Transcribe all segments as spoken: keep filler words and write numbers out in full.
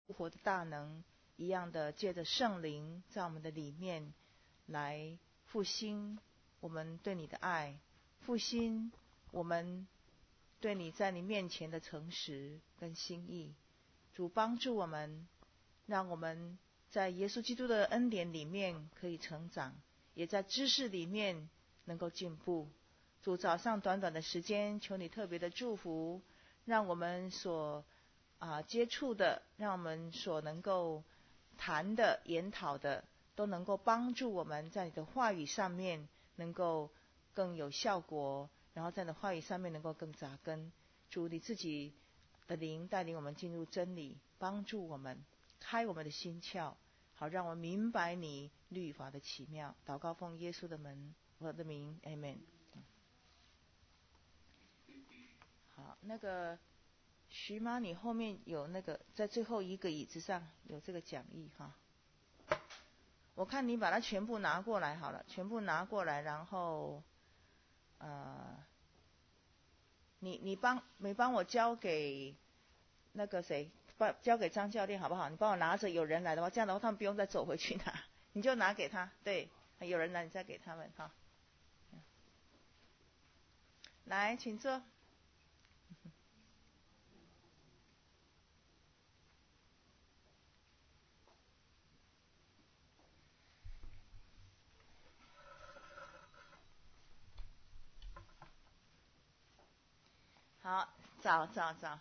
复活的大能一样的，借着圣灵在我们的里面来复兴我们对你的爱，复兴我们对你在你面前的诚实跟心意。主帮助我们，让我们在耶稣基督的恩典里面可以成长，也在知识里面能够进步。主，早上短短的时间，求你特别的祝福，让我们所啊接触的，让我们所能够谈的、研讨的，都能够帮助我们在你的话语上面能够更有效果，然后在你的话语上面能够更扎根。主，你自己的灵带领我们进入真理，帮助我们开我们的心窍，好让我们明白你律法的奇妙。祷告奉耶稣的门，我的名 Amen。 好，那个徐妈，你后面有那个在最后一个椅子上有这个讲义哈，我看你把它全部拿过来好了，全部拿过来，然后呃你你帮你帮我交给那个谁，帮交给张教练好不好？你帮我拿着，有人来的话，这样的话他们不用再走回去拿，你就拿给他。对，有人来你再给他们哈。来，请坐。好，早早早。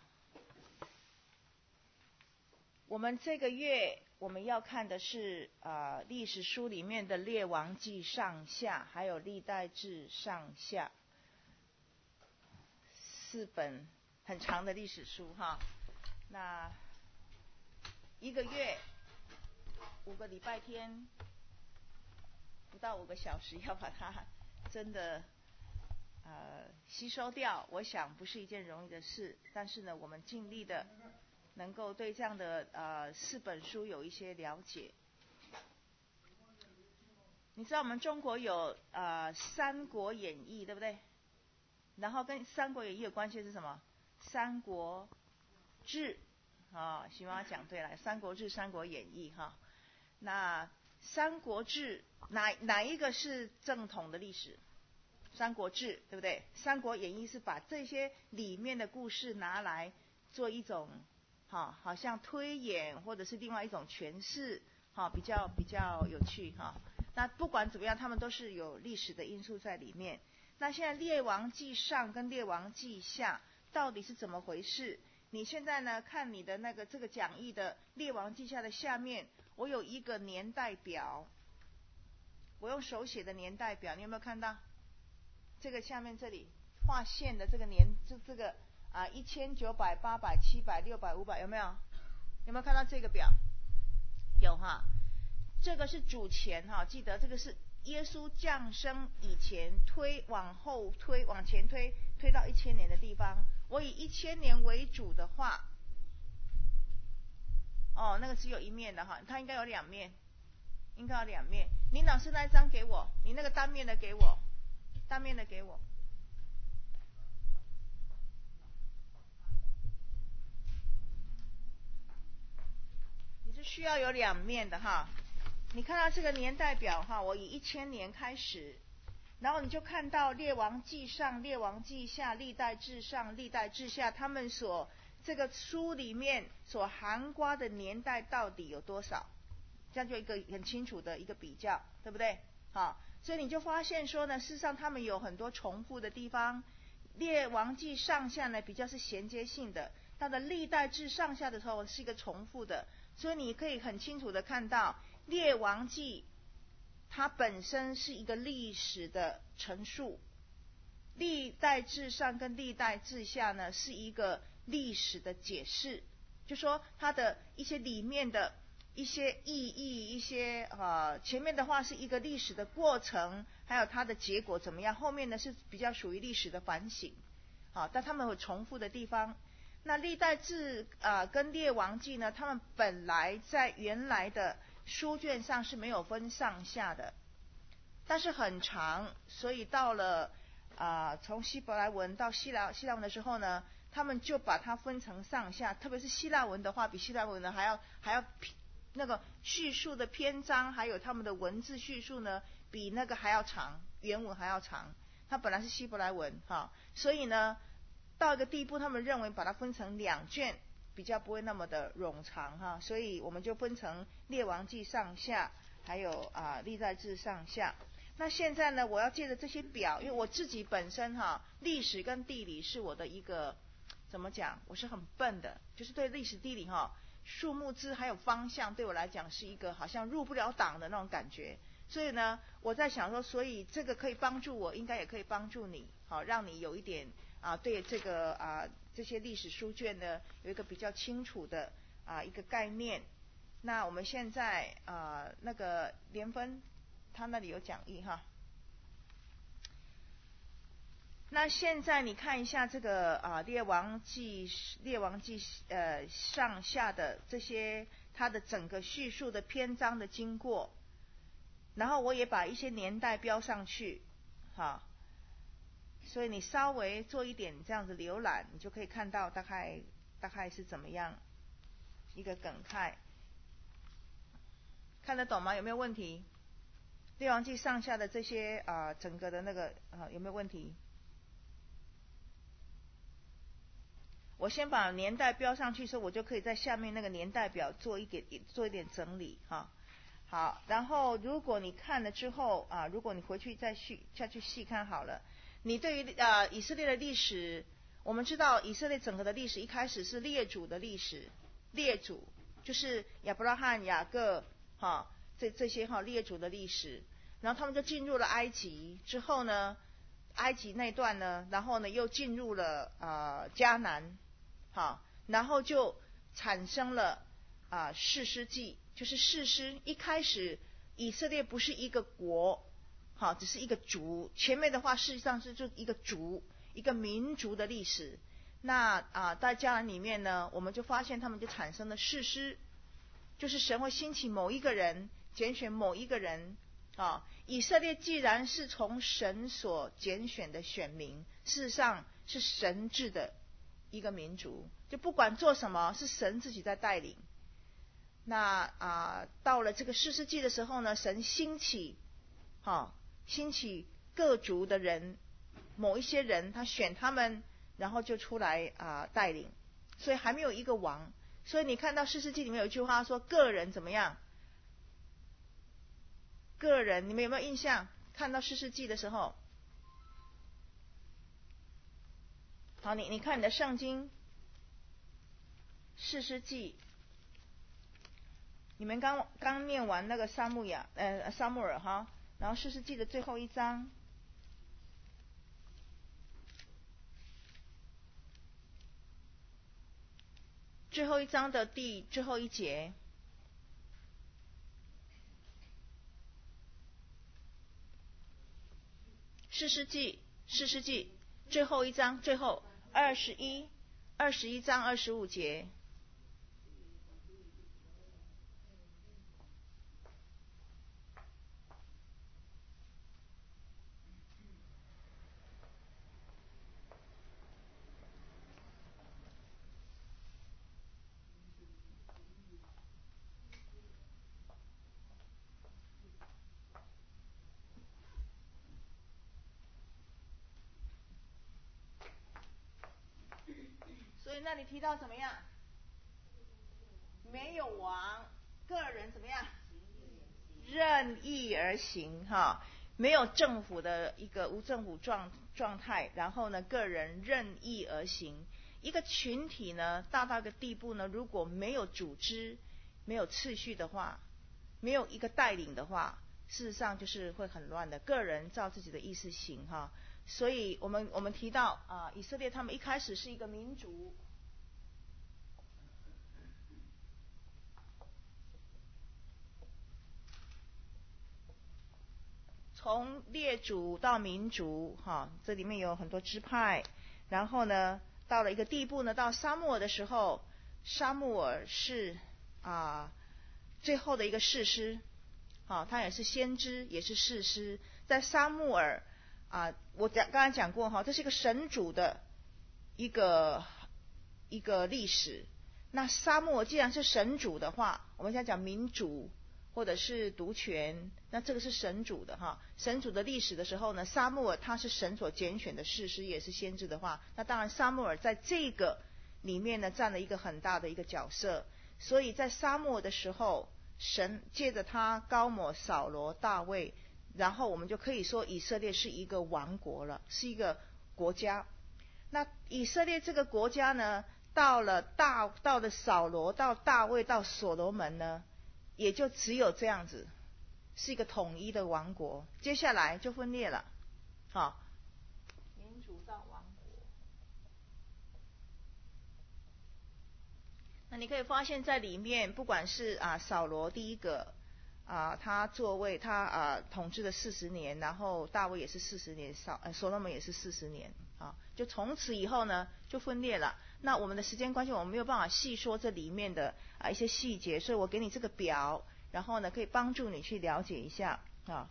我们这个月我们要看的是呃历史书里面的列王纪上下，还有历代志上下，四本很长的历史书哈。那一个月五个礼拜天，不到五个小时，要把它真的呃吸收掉，我想不是一件容易的事。但是呢，我们尽力的能够对这样的呃四本书有一些了解。你知道我们中国有呃《三国演义》，对不对？然后跟《三国演义》有关系是什么？《三国志》啊，徐妈讲对了，《三国志》《三国演义》哈。那《三国志》哪哪一个是正统的历史？《三国志》对不对？《三国演义》是把这些里面的故事拿来做一种好，好像推演或者是另外一种诠释，好，比较比较有趣哈。那不管怎么样，他们都是有历史的因素在里面。那现在列王纪上跟列王纪下到底是怎么回事？你现在呢看你的那个这个讲义的列王纪下的下面，我有一个年代表，我用手写的年代表，你有没有看到？这个下面这里画线的这个年，就这个啊一千九百、八百、七百、六百、五百，有没有？有没有看到这个表？有哈。这个是主前哈，记得这个是耶稣降生以前推往后推往前推推到一千年的地方。我以一千年为主的话，哦，那个只有一面的哈，它应该有两面，应该有两面。你老师那一张给我，你那个单面的给我，单面的给我。你是需要有两面的哈。你看到这个年代表哈，我以一千年开始，然后你就看到列王纪上、列王纪下、历代志上、历代志下，他们所这个书里面所涵盖的年代到底有多少？这样就一个很清楚的一个比较，对不对？好，所以你就发现说呢，事实上他们有很多重复的地方。列王纪上下呢比较是衔接性的，它的历代志上下的时候是一个重复的，所以你可以很清楚的看到列王纪它本身是一个历史的陈述，历代志上跟历代志下呢是一个历史的解释，就说它的一些里面的一些意义，一些呃前面的话是一个历史的过程，还有它的结果怎么样，后面呢是比较属于历史的反省，好，但他们有重复的地方。那历代志啊、呃、跟列王纪呢，他们本来在原来的书卷上是没有分上下的，但是很长，所以到了啊、呃、从希伯来文到希腊希腊文的时候呢， 他们就把它分成上下，特别是希腊文的话，比希腊文呢还要还要那个叙述的篇章，还有他们的文字叙述呢，比那个还要长，原文还要长。它本来是希伯来文哈，所以呢，到一个地步，他们认为把它分成两卷，比较不会那么的冗长哈，所以我们就分成列王记上下，还有啊历代志上下。那现在呢，我要借着这些表，因为我自己本身哈，历史跟地理是我的一个怎么讲，我是很笨的，就是对历史地理哈，数目字还有方向，对我来讲是一个好像入不了党的那种感觉。所以呢，我在想说，所以这个可以帮助我，应该也可以帮助你，好，让你有一点啊，对这个啊这些历史书卷呢，有一个比较清楚的啊一个概念。那我们现在啊那个连分。他那里有讲义哈，那现在你看一下这个啊列王记列王记呃上下的这些它的整个叙述的篇章的经过，然后我也把一些年代标上去，哈，所以你稍微做一点这样子浏览，你就可以看到大概大概是怎么样一个梗概，看得懂吗？有没有问题？列王记上下的这些啊、呃，整个的那个啊、呃，有没有问题？我先把年代标上去，所以我就可以在下面那个年代表做一点做一点整理哈。好，然后如果你看了之后啊，如果你回去再去再去细看好了，你对于啊以色列的历史，我们知道以色列整个的历史一开始是列祖的历史，列祖就是亚伯拉罕、雅各哈。这这些哈列祖的历史，然后他们就进入了埃及之后呢，埃及那段呢，然后呢又进入了啊、呃、迦南，好，然后就产生了啊士师记，就是士师一开始以色列不是一个国，好，只是一个族，前面的话事实上是就一个族一个民族的历史。那啊在迦南里面呢，我们就发现他们就产生了士师，就是神会兴起某一个人。拣选某一个人啊，以色列既然是从神所拣选的选民，事实上是神治的一个民族，就不管做什么是神自己在带领。那啊，到了这个士师记的时候呢，神兴起，哈，兴起各族的人，某一些人他选他们，然后就出来啊带领，所以还没有一个王。所以你看到士师记里面有一句话说，个人怎么样？个人，你们有没有印象？看到士师记的时候，好，你你看你的圣经，士师记，你们刚刚念完那个撒母亚呃撒母耳哈，然后士师记的最后一章，最后一章的第最后一节。士师记，士师记最后一章，最后二十一，二十一章二十五节。所以那里提到怎么样？没有王，个人怎么样？任意而行哈，没有政府的一个无政府状状态，然后呢，个人任意而行。一个群体呢，大到一个地步呢，如果没有组织、没有次序的话，没有一个带领的话，事实上就是会很乱的，个人照自己的意思行哈。所以我们我们提到啊，以色列他们一开始是一个民族。从列祖到民族，哈，这里面有很多支派。然后呢，到了一个地步呢，到撒母耳的时候，撒母耳是啊最后的一个士师，啊，他也是先知，也是士师。在撒母耳啊，我讲刚才讲过哈，这是一个神主的一个一个历史。那撒母耳既然是神主的话，我们现在讲民主或者是独权，那这个是神主的哈，神主的历史的时候呢，撒母耳他是神所拣选的士师，也是先知的话，那当然撒母耳在这个里面呢占了一个很大的一个角色。所以在撒母耳的时候，神借着他膏抹扫罗、大卫，然后我们就可以说以色列是一个王国了，是一个国家。那以色列这个国家呢，到了大到了扫罗，到大卫，到所罗门呢，也就只有这样子，是一个统一的王国。接下来就分裂了，好，民主到王国。那你可以发现在里面，不管是啊扫罗第一个啊他座位，他啊统治了四十年，然后大卫也是四十年，扫呃所罗门也是四十年啊，就从此以后呢就分裂了。那我们的时间关系，我们没有办法细说这里面的啊一些细节，所以我给你这个表，然后呢可以帮助你去了解一下啊。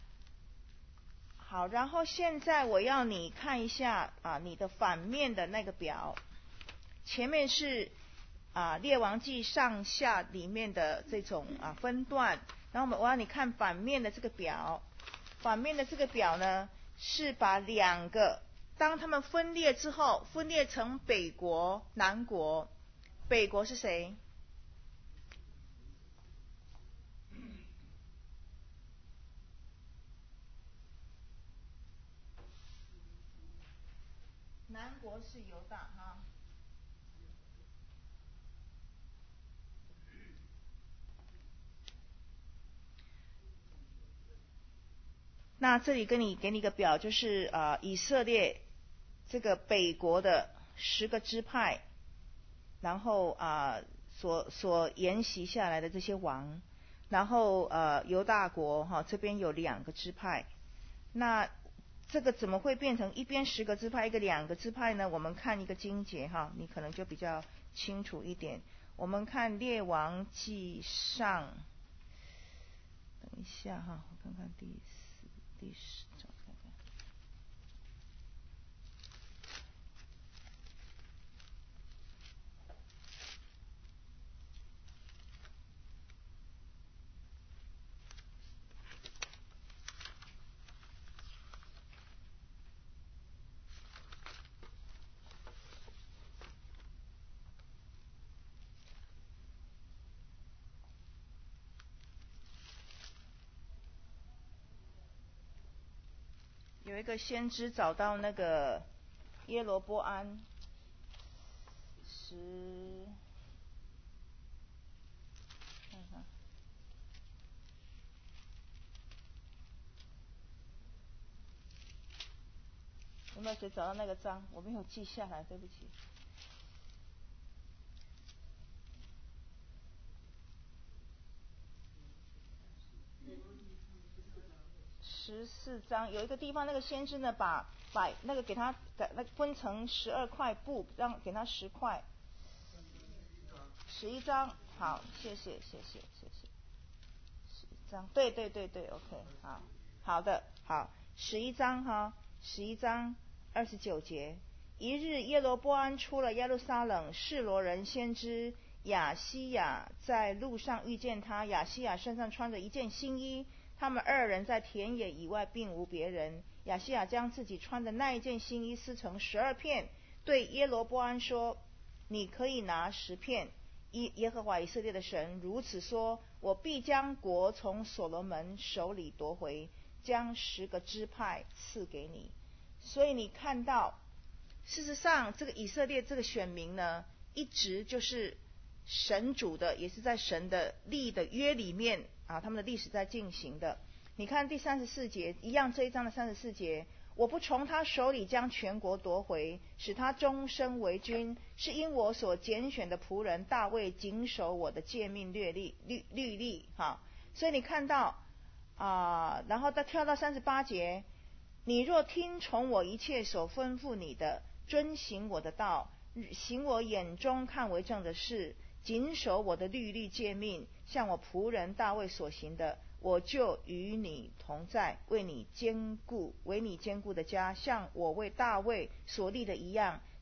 好，然后现在我要你看一下啊你的反面的那个表，前面是啊列王纪上下里面的这种啊分段，然后我要你看反面的这个表，反面的这个表呢是把两个当他们分裂之后，分裂成北国、南国。北国是谁？南国是犹大哈。那这里跟你给你一个表，就是啊以色列这个北国的十个支派，然后啊所所沿袭下来的这些王，然后呃犹大国哈这边有两个支派，那这个怎么会变成一边十个支派，一个两个支派呢？我们看一个经节哈，你可能就比较清楚一点。我们看列王纪上，等一下哈，我看看第四、第十章看看。有一个先知找到那个耶罗波安十，看看有没有谁找到那个章？我没有记下来，对不起。十四章有一个地方，那个先知呢，把把那个给他给那分成十二块布，让给他十块，十一章。好，谢谢谢谢谢谢。十一章，对对对对 ，OK， 好好的好，十一章哈，十一章二十九节。一日耶罗波安出了耶路撒冷，示罗人先知亚西亚在路上遇见他，亚西亚身上穿着一件新衣，他们二人在田野以外并无别人。亚西亚将自己穿的那一件新衣撕成十二片，对耶罗波安说：你可以拿十片。耶和华以色列的神如此说：我必将国从所罗门手里夺回，将十个支派赐给你。所以你看到，事实上这个以色列这个选民呢，一直就是神主的，也是在神的立的约里面啊，他们的历史在进行的。你看第三十四节，一样这一章的三十四节，我不从他手里将全国夺回，使他终身为君，是因我所拣选的仆人大卫谨守我的诫命律例律律例哈。所以你看到啊、呃，然后再跳到三十八节，你若听从我一切所吩咐你的，遵行我的道，行我眼中看为正的事，谨守我的律例诫命，像我仆人大卫所行的，我就与你同在，为你坚固为你坚固的家，像我为大卫所立的一样，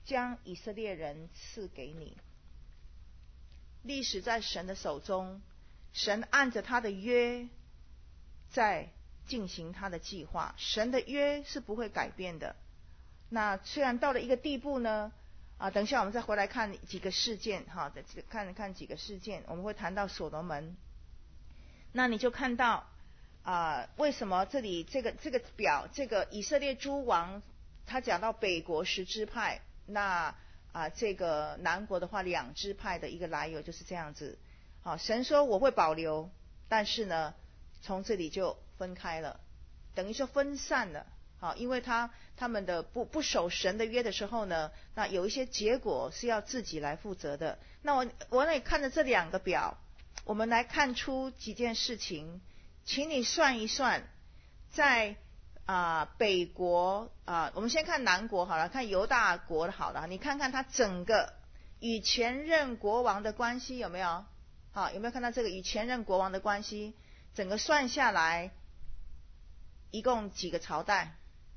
将以色列人赐给你。历史在神的手中，神按着他的约在进行他的计划，神的约是不会改变的。那虽然到了一个地步呢，啊，等一下我们再回来看几个事件，哈，看看几个事件，我们会谈到所罗门。那你就看到啊，为什么这里这个这个表，这个以色列诸王，他讲到北国十支派，那啊这个南国的话两支派的一个来由就是这样子。好，神说我会保留，但是呢，从这里就分开了，等于说分散了。好，因为他他们的不不守神的约的时候呢，那有一些结果是要自己来负责的。那我我也看着这两个表，我们来看出几件事情，请你算一算，在啊、呃、北国啊、呃，我们先看南国好了，看犹大国好了，你看看他整个与前任国王的关系有没有？好，有没有看到这个与前任国王的关系？整个算下来，一共几个朝代？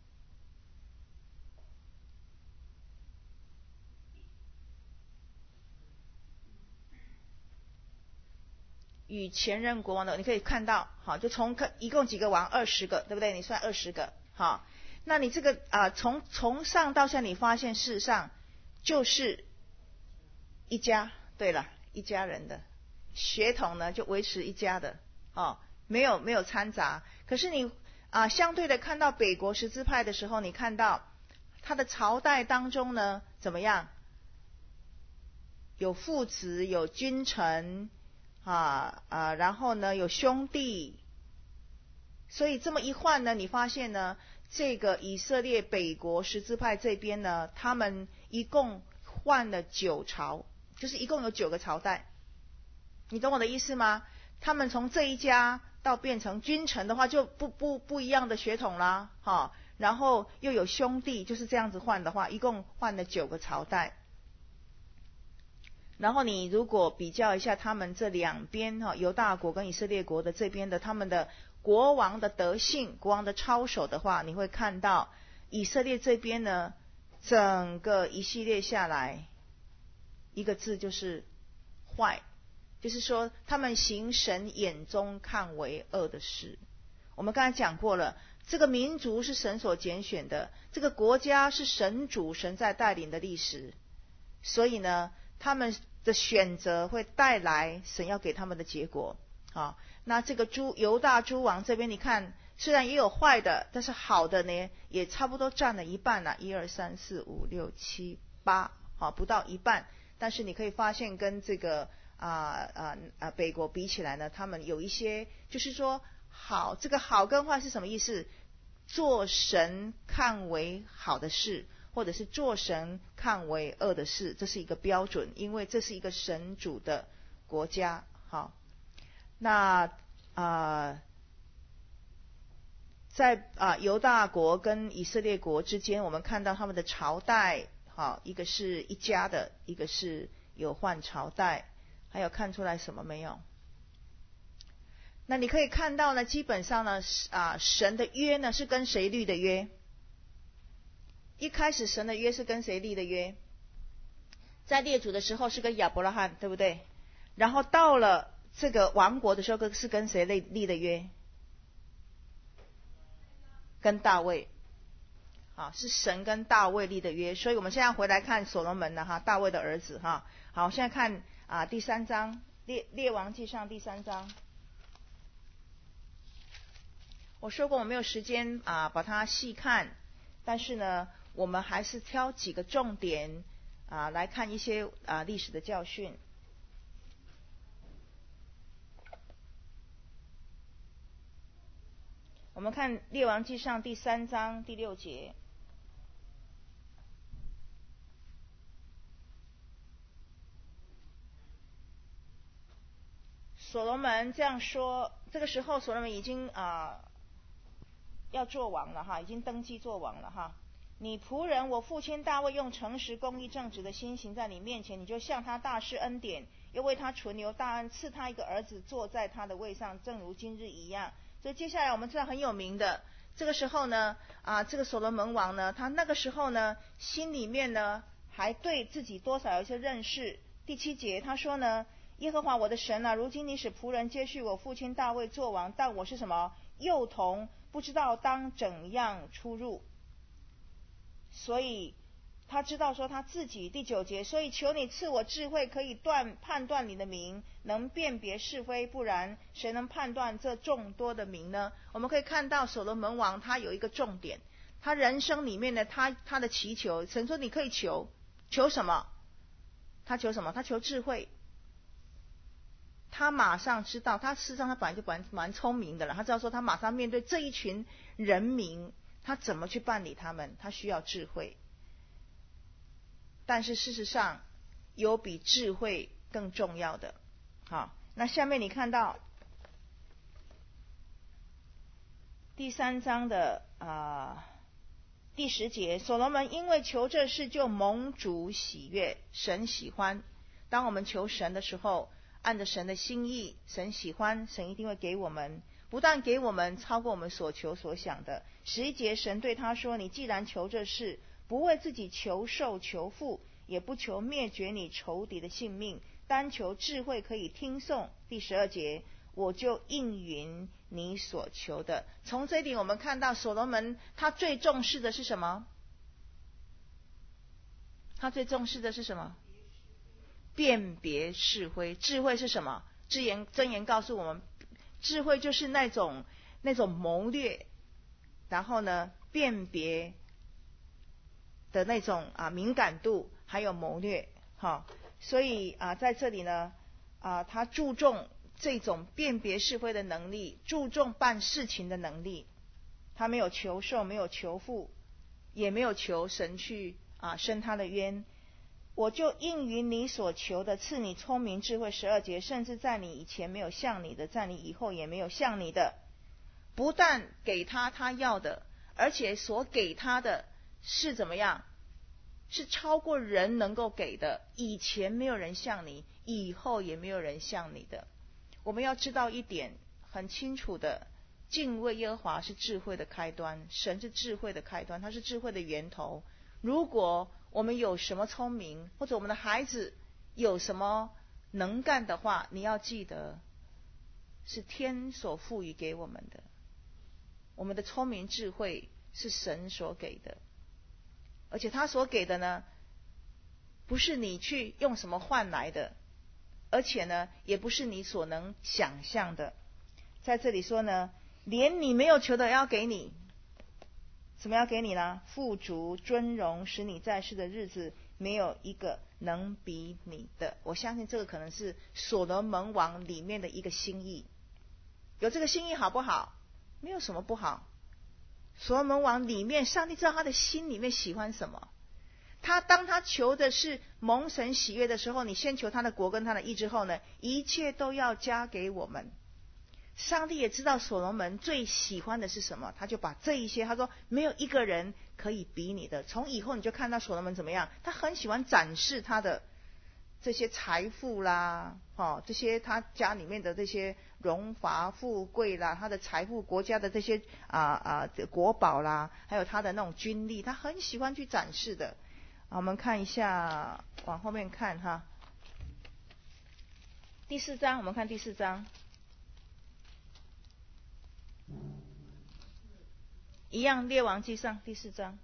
与前任国王的，你可以看到，好，就从一共几个王，二十个，对不对？你算二十个，好，那你这个啊，从从上到下，你发现事实上就是一家，对了，一家人的血统呢，就维持一家的，哦，没有没有掺杂。可是你啊，相对的看到北国十支派的时候，你看到他的朝代当中呢，怎么样？有父子，有君臣。啊啊，然后呢有兄弟，所以这么一换呢，你发现呢，这个以色列北国十支派这边呢，他们一共换了九朝，就是一共有九个朝代，你懂我的意思吗？他们从这一家到变成君臣的话，就不不不一样的血统啦，哈，然后又有兄弟，就是这样子换的话，一共换了九个朝代。然后你如果比较一下他们这两边哈，犹大国跟以色列国的这边的他们的国王的德性、国王的操守的话，你会看到以色列这边呢，整个一系列下来，一个字就是坏，就是说他们行神眼中看为恶的事。我们刚才讲过了，这个民族是神所拣选的，这个国家是神主神在带领的历史，所以呢，他们的选择会带来神要给他们的结果。好，那这个诸犹大诸王这边，你看虽然也有坏的，但是好的呢，也差不多占了一半了，一二三四五六七八，好，不到一半。但是你可以发现，跟这个啊啊啊北国比起来呢，他们有一些，就是说好，这个好跟坏是什么意思？做神看为好的事，或者是做神看为恶的事，这是一个标准，因为这是一个神主的国家。好，那啊、呃，在啊犹大国跟以色列国之间，我们看到他们的朝代，好，一个是一家的，一个是有换朝代，还有看出来什么没有？那你可以看到呢，基本上呢，啊神的约呢是跟谁立的约？一开始神的约是跟谁立的约？在列祖的时候是跟亚伯拉罕，对不对？然后到了这个王国的时候是跟谁立立的约？跟大卫。啊，是神跟大卫立的约。所以我们现在回来看所罗门了哈，大卫的儿子哈。好，现在看啊第三章，列列王记上第三章。我说过我没有时间啊把它细看，但是呢，我们还是挑几个重点啊来看一些啊历史的教训。我们看列王记上第三章第六节。所罗门这样说，这个时候所罗门已经啊要做王了哈，已经登基做王了哈。你仆人我父亲大卫用诚实公义正直的心行在你面前，你就向他大施恩典，又为他存留大恩，赐他一个儿子坐在他的位上，正如今日一样。所以接下来我们知道很有名的，这个时候呢啊这个所罗门王呢，他那个时候呢心里面呢还对自己多少有一些认识。第七节他说呢，耶和华我的神啊，如今你使仆人接续我父亲大卫作王，但我是什么？幼童，不知道当怎样出入。所以他知道说他自己。第九节，所以求你赐我智慧，可以断判断你的名，能辨别是非，不然谁能判断这众多的名呢？我们可以看到所罗门王他有一个重点，他人生里面的他他的祈求，神说你可以求，求什么？他求什么？他求智慧。他马上知道，他事实上他本来就蛮蛮聪明的了，他知道说他马上面对这一群人民，他怎么去办理他们，他需要智慧。但是事实上有比智慧更重要的。好，那下面你看到第三章的啊、呃、第十节，所罗门因为求这事就蒙主喜悦，神喜欢。当我们求神的时候，按着神的心意，神喜欢，神一定会给我们，不但给我们超过我们所求所想的。十一节，神对他说，你既然求这事，不为自己求寿求富，也不求灭绝你仇敌的性命，单求智慧可以听颂。第十二节，我就应允你所求的。从这一点我们看到所罗门他最重视的是什么？他最重视的是什么？辨别是非。智慧是什么？箴言箴言告诉我们，智慧就是那种那种谋略，然后呢辨别的那种啊敏感度，还有谋略。好，所以啊在这里呢啊他注重这种辨别是非的能力，注重办事情的能力。他没有求寿，没有求富，也没有求神去啊伸他的冤。我就应允你所求的，赐你聪明智慧。十二节，甚至在你以前没有像你的，在你以后也没有像你的。不但给他他要的，而且所给他的是怎么样？是超过人能够给的。以前没有人像你，以后也没有人像你的。我们要知道一点很清楚的，敬畏耶和华是智慧的开端，神是智慧的开端，他是智慧的源头。如果我们有什么聪明，或者我们的孩子有什么能干的话，你要记得是天所赋予给我们的。我们的聪明智慧是神所给的，而且他所给的呢，不是你去用什么换来的，而且呢也不是你所能想象的。在这里说呢，连你没有求的要给你。什么要给你呢？富足尊荣，使你在世的日子没有一个能比你的。我相信这个可能是所罗门王里面的一个心意。有这个心意好不好？没有什么不好。所罗门王里面，上帝知道他的心里面喜欢什么。他当他求的是蒙神喜悦的时候，你先求他的国跟他的义之后呢，一切都要加给我们。上帝也知道所罗门最喜欢的是什么，他就把这一些，他说没有一个人可以比你的。从以后你就看到所罗门怎么样，他很喜欢展示他的这些财富啦，哦，这些他家里面的这些荣华富贵啦，他的财富，国家的这些啊啊国宝啦，还有他的那种军力，他很喜欢去展示的。我们看一下，往后面看哈，第四章，我们看第四章。一样，列王记上第四章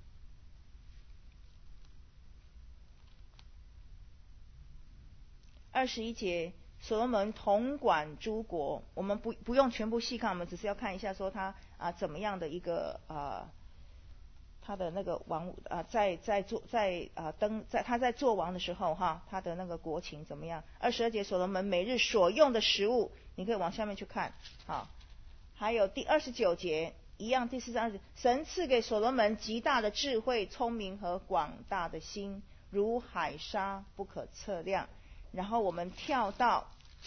二十一节，所罗门统管诸国。我们不不用全部细看，我们只是要看一下说他啊怎么样的一个啊他的那个王啊在在做在啊登在他在做王的时候哈，他的那个国情怎么样？二十二节，所罗门每日所用的食物，你可以往下面去看。好，还有第二十九节。一样，第四章，神赐给所罗门极大的智慧、聪明和广大的心，如海沙不可测量。然后我们跳到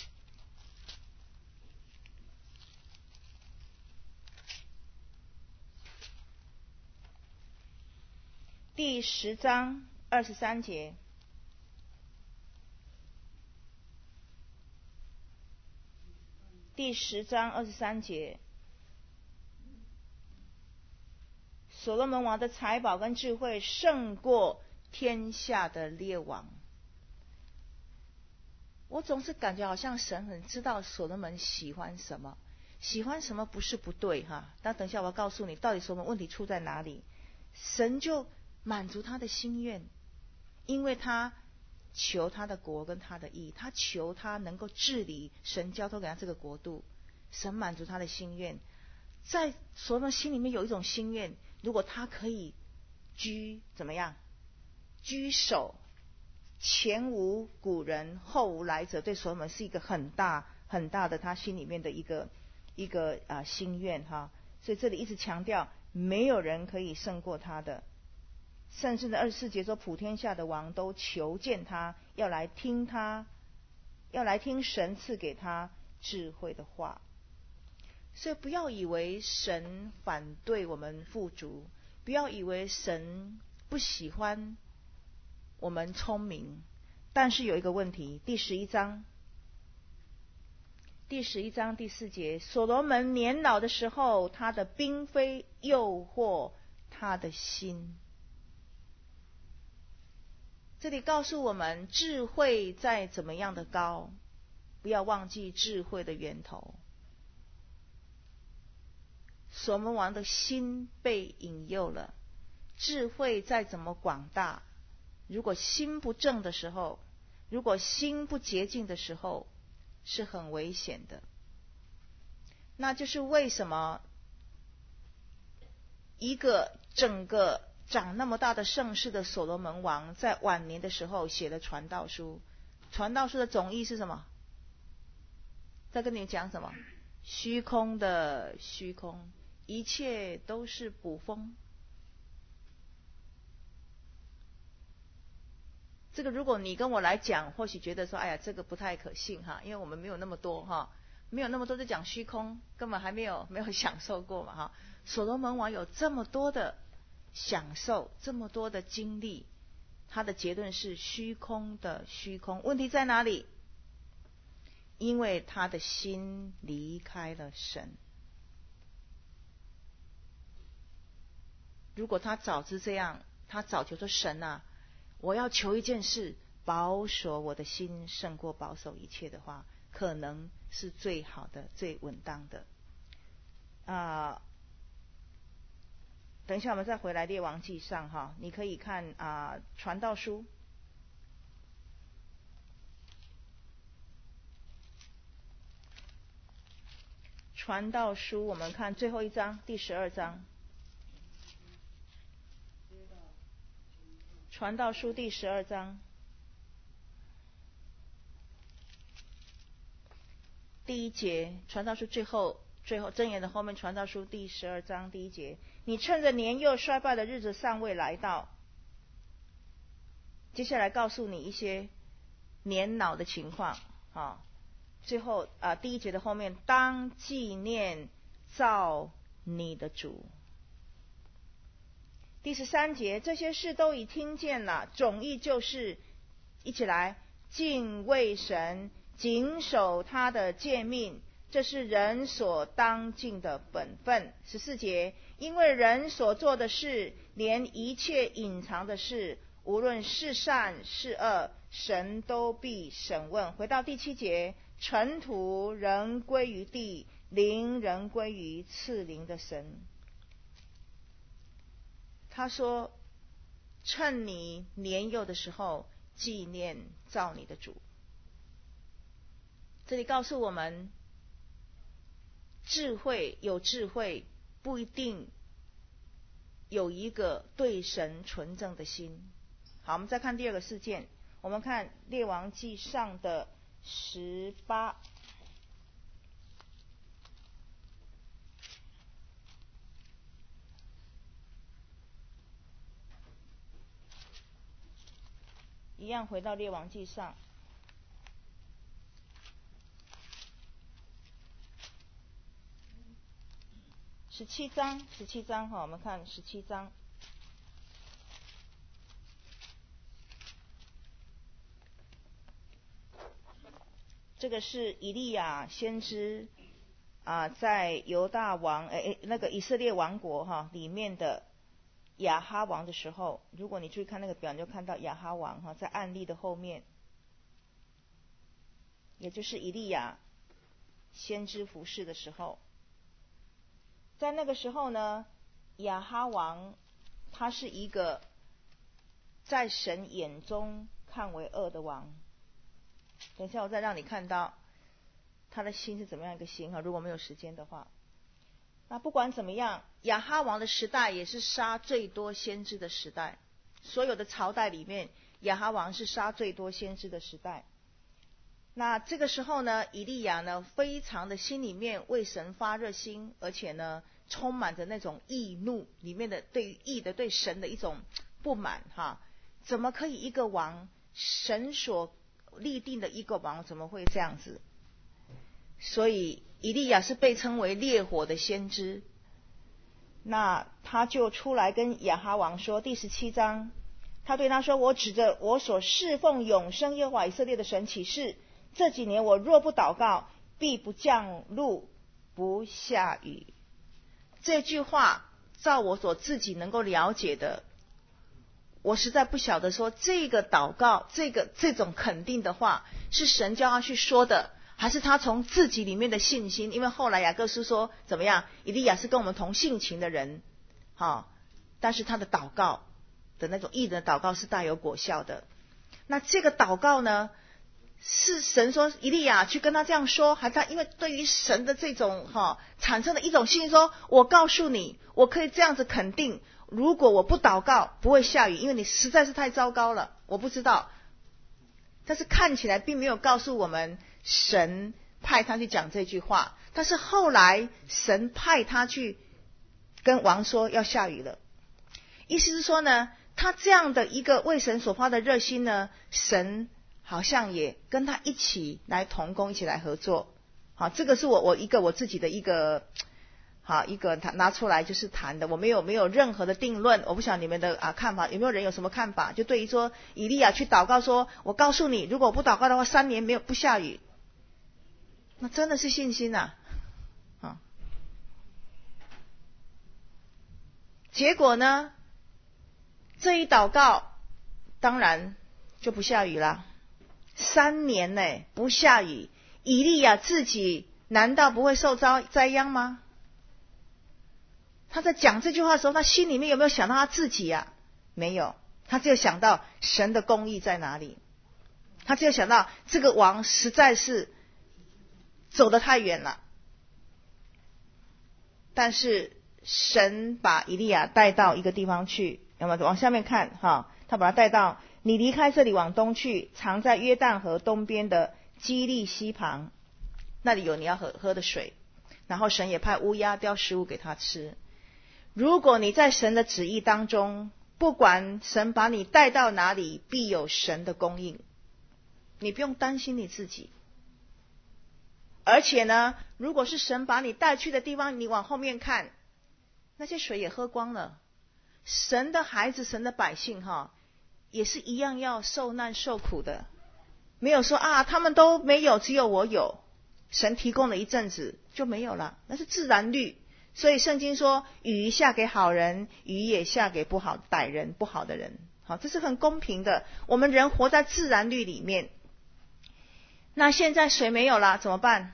第十章二十三节。第十章二十三节，所罗门王的财宝跟智慧胜过天下的列王。我总是感觉好像神很知道所罗门喜欢什么，喜欢什么不是不对哈，但等一下我要告诉你到底所罗门问题出在哪里。神就满足他的心愿，因为他求他的国跟他的义，他求他能够治理神交托给他这个国度，神满足他的心愿。在所罗门心里面有一种心愿，如果他可以居怎么样居首，前无古人后无来者，对所罗门是一个很大很大的他心里面的一个一个啊心愿哈。所以这里一直强调没有人可以胜过他的。甚至呢二十四节说普天下的王都求见他，要来听他，要来听神赐给他智慧的话。所以不要以为神反对我们富足，不要以为神不喜欢我们聪明。但是有一个问题，第十一章第十一章第四节，所罗门年老的时候，他的嫔妃诱惑他的心。这里告诉我们，智慧再怎么样的高，不要忘记智慧的源头。所罗门王的心被引诱了，智慧再怎么广大，如果心不正的时候，如果心不洁净的时候，是很危险的。那就是为什么一个整个长那么大的盛世的所罗门王，在晚年的时候写了传道书。传道书的总意是什么？在跟你讲什么？虚空的虚空，一切都是捕风。这个如果你跟我来讲，或许觉得说，哎呀，这个不太可信哈，因为我们没有那么多哈，没有那么多在讲虚空，根本还没有没有享受过嘛哈。所罗门王有这么多的享受，这么多的经历，他的结论是虚空的虚空。问题在哪里？因为他的心离开了神。如果他早知这样，他早就说神啊，我要求一件事，保守我的心胜过保守一切的话，可能是最好的最稳当的啊、呃。等一下我们再回来列王记上哈，你可以看啊、呃、传道书传道书我们看最后一章第十二章，传道书第十二章第一节，传道书最后最后箴言的后面，传道书第十二章第一节，你趁着年幼衰败的日子尚未来到。接下来告诉你一些年老的情况啊。最后啊，第一节的后面，当纪念造你的主。第十三节，这些事都已听见了，总意就是一起来敬畏神，谨守他的诫命，这是人所当尽的本分。十四节，因为人所做的事，连一切隐藏的事，无论是善是恶，神都必审问。回到第七节，尘土仍归于地，灵仍归于赐灵的神。他说，趁你年幼的时候纪念造你的主。这里告诉我们，智慧有智慧不一定有一个对神纯正的心。好，我们再看第二个事件，我们看列王记上的十八一样回到列王记上十七章，十七章哈，我们看十七章。这个是以利亚先知啊、呃，在犹大王诶那个以色列王国哈里面的亚哈王的时候，如果你注意看那个表，你就看到亚哈王哈在案例的后面，也就是以利亚先知服侍的时候，在那个时候呢，亚哈王他是一个在神眼中看为恶的王。等一下我再让你看到他的心是怎么样一个心哈，如果没有时间的话。那不管怎么样，亚哈王的时代也是杀最多先知的时代，所有的朝代里面，亚哈王是杀最多先知的时代。那这个时候呢，以利亚呢非常的心里面为神发热心，而且呢充满着那种义怒，里面的对于义的对神的一种不满哈。怎么可以一个王，神所立定的一个王怎么会这样子？所以以利亚是被称为烈火的先知。那他就出来跟亚哈王说，第十七章，他对他说，我指着我所侍奉永生耶和华以色列的神起誓，这几年我若不祷告，必不降露不下雨。这句话照我所自己能够了解的，我实在不晓得说这个祷告，这个这种肯定的话是神叫他去说的，还是他从自己里面的信心。因为后来雅各书说怎么样，以利亚是跟我们同性情的人，哦，但是他的祷告的那种义人的祷告是大有果效的。那这个祷告呢，是神说以利亚去跟他这样说，还他因为对于神的这种哈、哦、产生的一种信心，说我告诉你，我可以这样子肯定，如果我不祷告不会下雨，因为你实在是太糟糕了。我不知道，但是看起来并没有告诉我们神派他去讲这句话，但是后来神派他去跟王说要下雨了。意思是说呢，他这样的一个为神所发的热心呢，神好像也跟他一起来同工，一起来合作。好，这个是我我一个我自己的一个好一个拿出来就是谈的，我没有没有任何的定论。我不晓得你们的啊看法，有没有人有什么看法？就对于说以利亚去祷告说，我告诉你，如果我不祷告的话，三年没有不下雨，那真的是信心啊！啊，结果呢，这一祷告当然就不下雨了。三年呢不下雨，以利亚自己难道不会受遭灾殃吗？他在讲这句话的时候，他心里面有没有想到他自己啊？没有，他只有想到神的公义在哪里。他只有想到这个王实在是走得太远了。但是神把以利亚带到一个地方去，那么往下面看哈，他把他带到，你离开这里往东去，藏在约旦河东边的基利溪旁，那里有你要喝喝的水。然后神也派乌鸦叼食物给他吃。如果你在神的旨意当中，不管神把你带到哪里，必有神的供应，你不用担心你自己。而且呢，如果是神把你带去的地方，你往后面看，那些水也喝光了。神的孩子，神的百姓哈，也是一样要受难受苦的。没有说啊，他们都没有，只有我有。神提供了一阵子就没有了，那是自然律。所以圣经说，雨下给好人，雨也下给不好歹人，不好的人。好，这是很公平的。我们人活在自然律里面。那现在水没有了怎么办？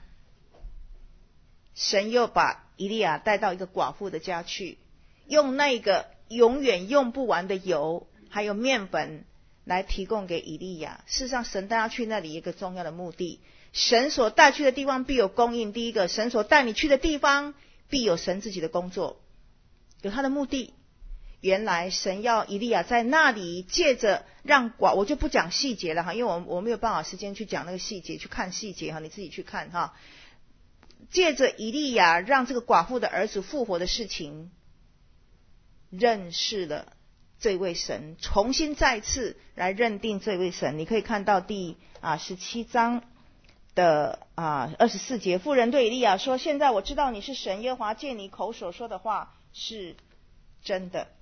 神又把以利亚带到一个寡妇的家去，用那个永远用不完的油还有面粉来提供给以利亚。事实上神带他去那里一个重要的目的，神所带去的地方必有供应。第一个，神所带你去的地方必有神自己的工作，有他的目的。原来神要以利亚在那里借着让寡，我就不讲细节了哈，因为我我没有办法时间去讲那个细节，去看细节哈，你自己去看哈。借着以利亚让这个寡妇的儿子复活的事情，认识了这位神，重新再次来认定这位神。你可以看到第啊十七章的啊二十四节，妇人对以利亚说：现在我知道你是神耶和华借你口所说的话是真的。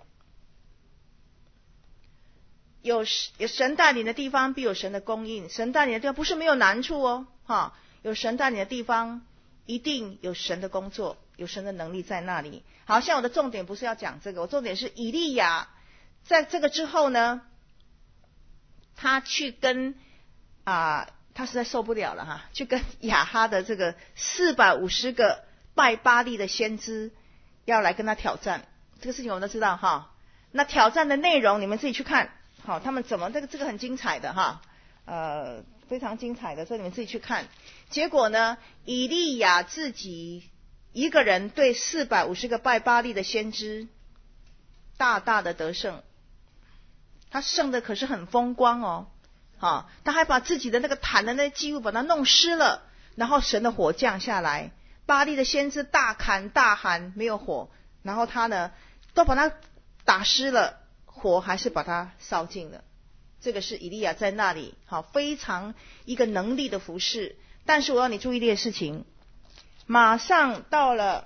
有有神带领的地方必有神的供应，神带领的地方不是没有难处哦，哈，有神带领的地方一定有神的工作，有神的能力在那里。好，像我的重点不是要讲这个，我重点是以利亚在这个之后呢，他去跟啊、呃，他实在受不了了哈，去跟亚哈的这个四百五十个拜巴力的先知要来跟他挑战。这个事情我们都知道哈。那挑战的内容你们自己去看，好，他们怎么这个这个很精彩的哈，呃，非常精彩的，所以你们自己去看。结果呢，以利亚自己一个人对四百五十个拜巴力的先知大大的得胜，他胜的可是很风光哦，啊，他还把自己的那个坛的那祭物把它弄湿了，然后神的火降下来，巴力的先知大砍大喊没有火，然后他呢都把它打湿了，火还是把它烧尽了。这个是以利亚在那里好非常一个能力的服事。但是我要你注意的事情，马上到了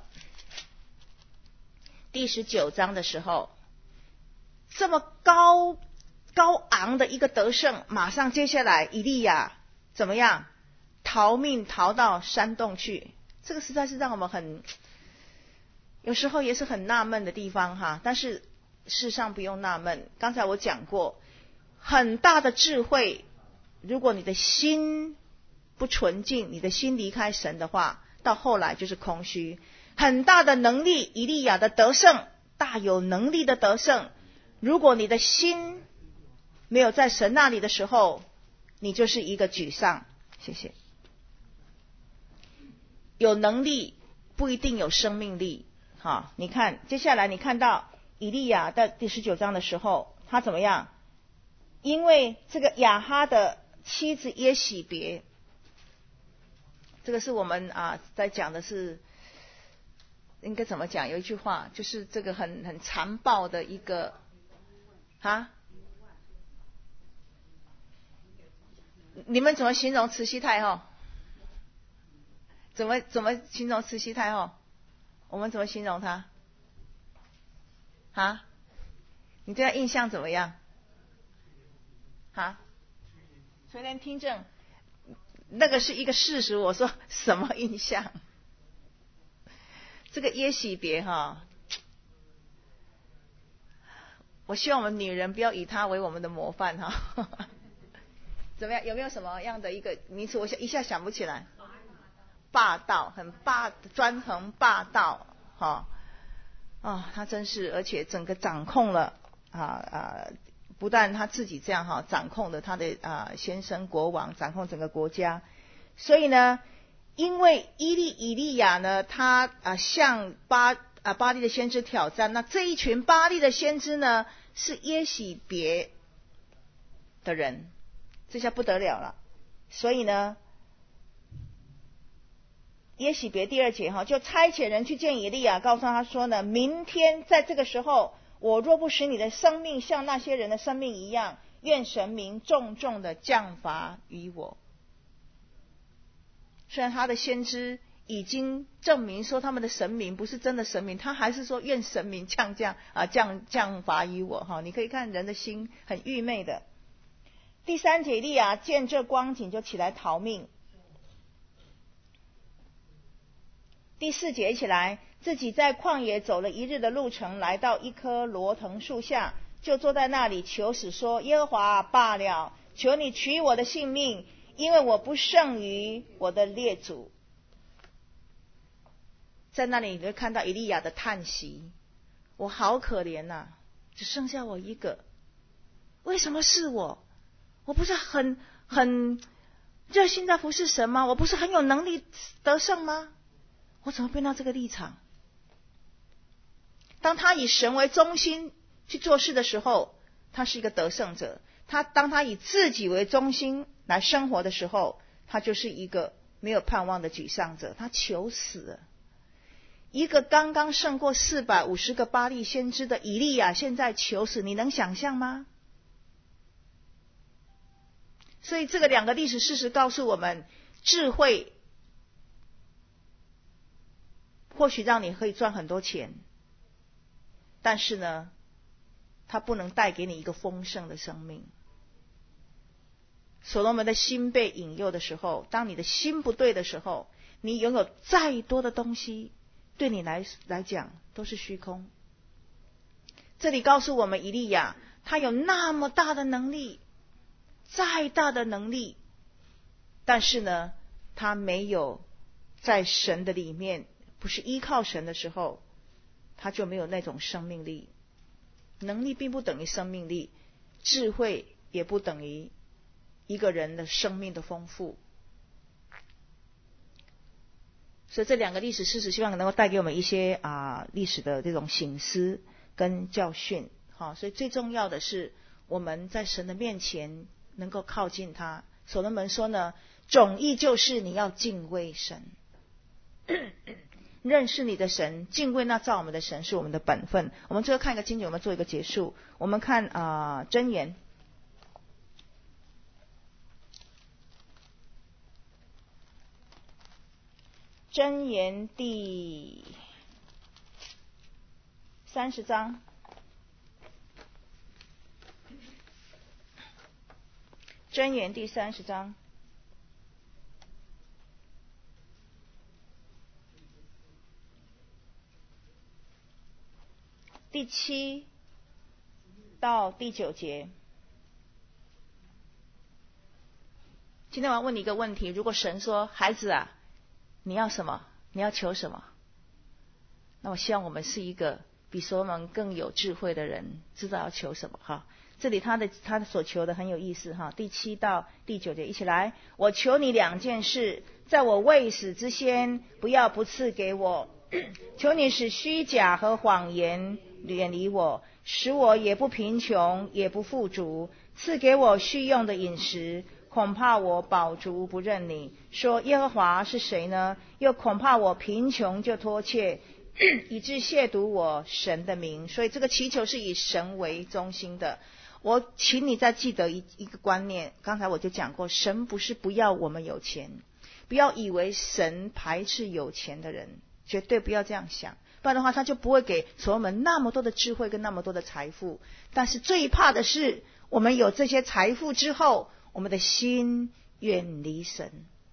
第十九章的时候，这么高高昂的一个得胜，马上接下来以利亚怎么样逃命逃到山洞去。这个实在是让我们很有时候也是很纳闷的地方哈。但是事实上不用纳闷，刚才我讲过，很大的智慧，如果你的心不纯净，你的心离开神的话，到后来就是空虚。很大的能力，以利亚的得胜，大有能力的得胜，如果你的心没有在神那里的时候，你就是一个沮丧。谢谢。有能力不一定有生命力。好，你看接下来你看到以利亚在第十九章的时候，他怎么样？因为这个亚哈的妻子耶洗别，这个是我们啊在讲的是应该怎么讲？有一句话就是这个很很残暴的一个啊，你们怎么形容慈禧太后？怎么怎么形容慈禧太后？我们怎么形容她？啊？你对她印象怎么样？啊？垂帘听政，那个是一个事实。我说什么印象？这个耶洗别哈，我希望我们女人不要以她为我们的模范哈。怎么样？有没有什么样的一个名词？我一下想不起来。霸道，很霸，专横霸道，哈、哦，啊，他真是，而且整个掌控了啊啊，不但他自己这样哈，掌控了他的啊先生国王，掌控整个国家。所以呢，因为伊利以利亚呢，他啊向巴啊巴力的先知挑战，那这一群巴力的先知呢，是耶洗别的人，这下不得了了。所以呢，耶洗别第二节哈，就差遣人去见以利亚，告诉他说呢，明天在这个时候，我若不使你的生命像那些人的生命一样，愿神明重重的降罚于我。虽然他的先知已经证明说他们的神明不是真的神明，他还是说愿神明降降啊降降罚于我哈。你可以看人的心很愚昧的。第三节，以利亚见这光景就起来逃命。第四节起来，自己在旷野走了一日的路程，来到一棵罗藤树下，就坐在那里求死说，耶和华罢了，求你取我的性命，因为我不胜于我的列祖。在那里你会看到以利亚的叹息，我好可怜呐、啊，只剩下我一个，为什么是我？我不是很很热心在服侍神吗？我不是很有能力得胜吗？我怎么变到这个立场？当他以神为中心去做事的时候，他是一个得胜者；他当他以自己为中心来生活的时候，他就是一个没有盼望的沮丧者。他求死了。一个刚刚胜过四百五十个巴力先知的以利亚，现在求死，你能想象吗？所以这个两个历史事实告诉我们，智慧或许让你可以赚很多钱，但是呢，它不能带给你一个丰盛的生命。所罗门的心被引诱的时候，当你的心不对的时候， 你拥有再多的东西，对你来来讲都是虚空。这里告诉我们，以利亚他有那么大的能力，再大的能力，但是呢，他没有在神的里面，不是依靠神的时候，他就没有那种生命力。能力并不等于生命力，智慧也不等于一个人的生命的丰富。所以这两个历史事实，希望能够带给我们一些啊历史的这种省思跟教训。好，所以最重要的是我们在神的面前能够靠近他。所罗门说呢，总意就是你要敬畏神，认识你的神，敬畏那造我们的神是我们的本分。我们最后看一个经节，我们做一个结束。我们看啊箴言，箴言第三十章，箴言第三十章第七到第九节。今天我要问你一个问题，如果神说，孩子啊，你要什么？你要求什么？那我希望我们是一个比所罗门更有智慧的人，知道要求什么哈。这里他的他所求的很有意思哈。第七到第九节一起来，我求你两件事，在我未死之先，不要不赐给我。求你使虚假和谎言远离我，使我也不贫穷，也不富足，赐给我蓄用的饮食。恐怕我饱足不认你，说耶和华是谁呢？又恐怕我贫穷就脱怯，以致亵渎我神的名。所以这个祈求是以神为中心的。我请你再记得一一个观念，刚才我就讲过，神不是不要我们有钱，不要以为神排斥有钱的人，绝对不要这样想，不然的话他就不会给所罗门那么多的智慧跟那么多的财富。但是最怕的是，我们有这些财富之后，我们的心远离神。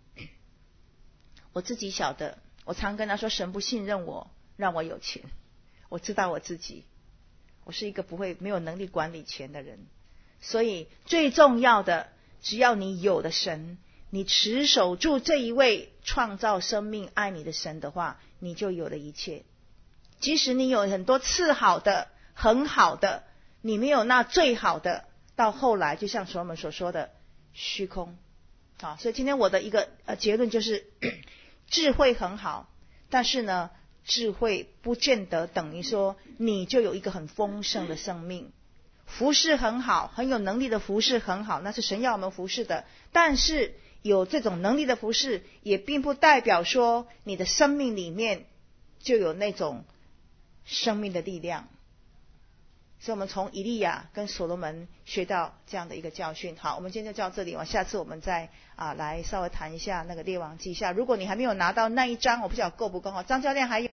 我自己晓得，我常跟他说，神不信任我，让我有钱。我知道我自己，我是一个不会没有能力管理钱的人。所以最重要的，只要你有的神，你持守住这一位创造生命爱你的神的话，你就有了一切。即使你有很多次好的很好的，你没有那最好的，到后来就像所罗门所说的虚空。好，所以今天我的一个呃结论就是智慧很好，但是呢，智慧不见得等于说你就有一个很丰盛的生命。服侍很好，很有能力的服侍很好，那是神要我们服侍的。但是有这种能力的服侍，也并不代表说你的生命里面就有那种生命的力量。所以我们从以利亚跟所罗门学到这样的一个教训。好，我们今天就到这里，我下次我们再啊来稍微谈一下那个列王记下。如果你还没有拿到那一章，我不晓得够不够，张教练还有